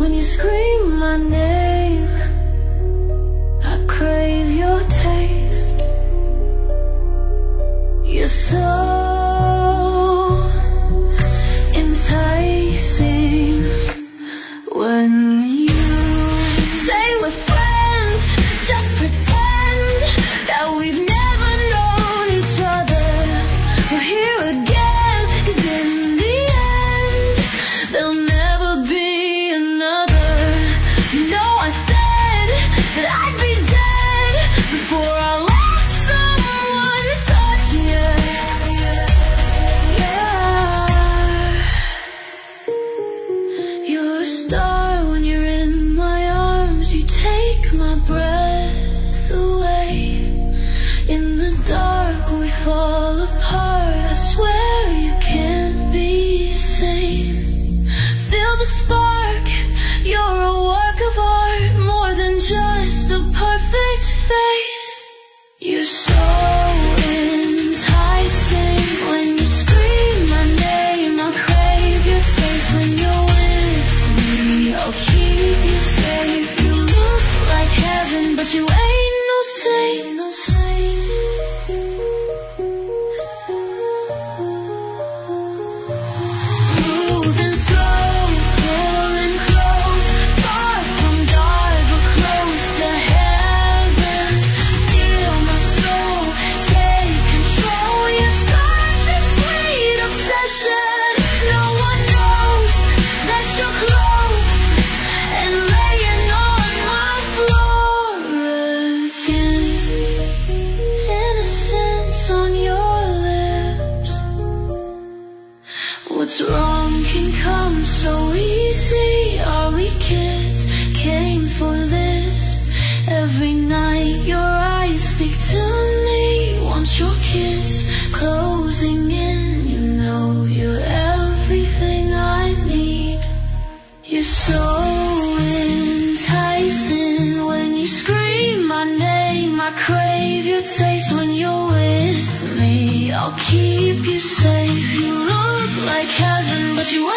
when you scream my name. I crave your taste. You're so enticing when you say we're friends. Just pretend that we've never known each other. We're here again, 'cause in the end there'll never be another. You know I said that I'd be dead before I let someone touch you. Yeah. You're a star when you're in my arms. You take my breath away. In the dark when we fall apart, I swear you can't be sane. Feel the spark, you're a work of art, more than just a perfect face. You're so enticing when you scream my name. I crave your taste when you're with me. I'll keep you safe. You look like heaven, but you ain't no saint. Moving slow, pulling close, far from dark but close to heaven. Feel my soul take control. You're such a sweet obsession. No one knows that you're close and laying on my floor again. Innocence on your lips. What's wrong can come so easy. Are we kids? Came for this. Every night your eyes speak to me. Want your kiss closing in. You know you're everything I need. You're so enticing when you scream my name. I crave your taste when you're with me. I'll keep you safe. You look like heaven, but you